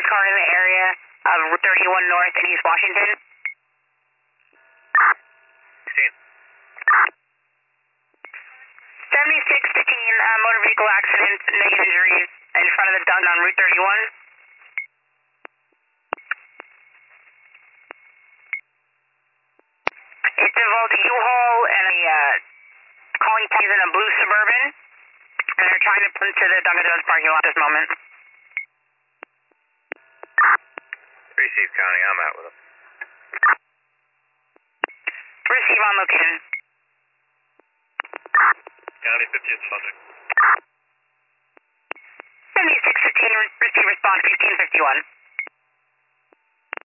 car in the area of Route 31 North in East Washington. Seen. 7615, motor vehicle accident, negative injuries in front of the Dun on Route 31. It involved a U-Haul and a calling plays in a blue Suburban, and they're trying to pull into the Dunkin' Donuts parking lot at this moment. Receive County, I'm out with them. Receive on location. County 50th subject. 7615, receive response 1551.